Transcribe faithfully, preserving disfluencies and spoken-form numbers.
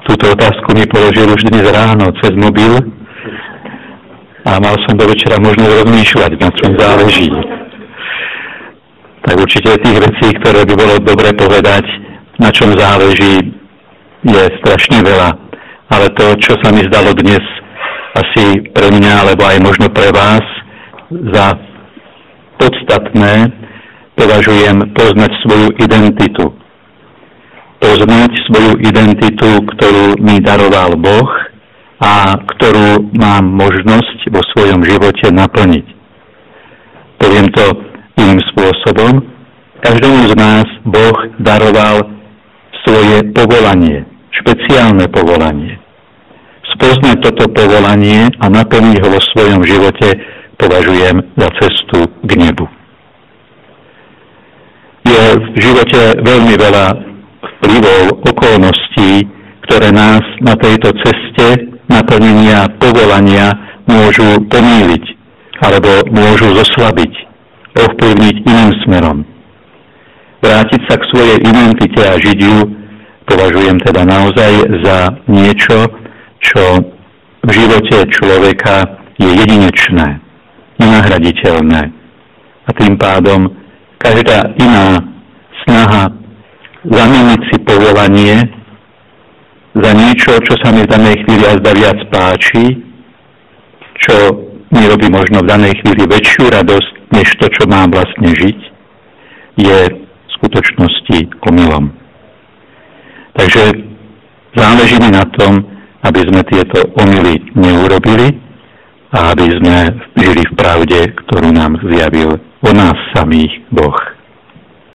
túto otázku mi položil už dnes ráno cez mobil a mal som do večera možnosť rozmýšľať, na čom záleží. Tak určite tých vecí, ktoré by bolo dobre povedať, na čom záleží, je strašne veľa. Ale to, čo sa mi zdalo dnes asi pre mňa, alebo aj možno pre vás, za podstatné, považujem poznať svoju identitu. Poznať svoju identitu, ktorú mi daroval Boh a ktorú mám možnosť vo svojom živote naplniť. Poviem to iným spôsobom. Každému z nás Boh daroval svoje povolanie, špeciálne povolanie. Spoznať toto povolanie a naplniť ho vo svojom živote považujem za cestu k nebu. Je v živote veľmi veľa vplyvov, okolností, ktoré nás na tejto ceste naplnenia povolania môžu pomýliť alebo môžu zoslabiť, ovplyvniť iným smerom. Vrátiť sa k svojej identite a žiť ju považujem teda naozaj za niečo, čo v živote človeka je jedinečné, nenahraditeľné. A tým pádom každá iná snaha zameniť si povolanie za niečo, čo sa mi v danej chvíli azda viac páči, čo mi robí možno v danej chvíli väčšiu radosť, než to, čo mám vlastne žiť, je v skutočnosti omylom. Takže záleží mi na tom, aby sme tieto omyly neurobili a aby sme žili v pravde, ktorú nám zjavil o nás samých Boh.